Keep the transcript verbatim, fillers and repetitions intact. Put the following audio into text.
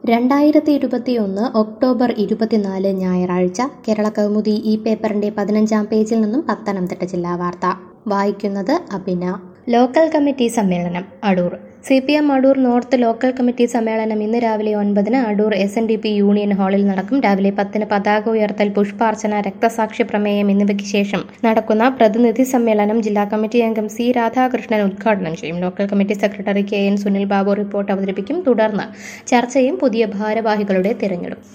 രണ്ടായിരത്തി ഇരുപത്തിയൊന്ന് ഒക്ടോബർ ഇരുപത്തിനാല് ഞായറാഴ്ച കേരള കൗമുദി ഈ പേപ്പറിന്റെ പതിനഞ്ചാം പേജിൽ നിന്നും പത്തനംതിട്ട ജില്ലാ വാർത്ത വായിക്കുന്നത് അഭിന. ലോക്കൽ കമ്മിറ്റി സമ്മേളനം Adoor. C P M Adoor north local committee സമ്മേളനം ഇന്ന് രാവിലെ ഒൻപതിന് Adoor S N D P union ഹാളിൽ നടക്കും. രാവിലെ പത്തിന് പതാക ഉയർത്തൽ, പുഷ്പാർച്ചന, രക്തസാക്ഷി പ്രമേയം എന്നിവയ്ക്ക് ശേഷം നടക്കുന്ന പ്രതിനിധി സമ്മേളനം ജില്ലാ കമ്മിറ്റി അംഗം സി രാധാകൃഷ്ണൻ ഉദ്ഘാടനം ചെയ്യും. Local committee secretary K N Sunil Babu report അവതരിപ്പിക്കും. തുടർന്ന് ചർച്ചയും പുതിയ ഭാരവാഹികളുടെ തിരഞ്ഞെടുപ്പ്.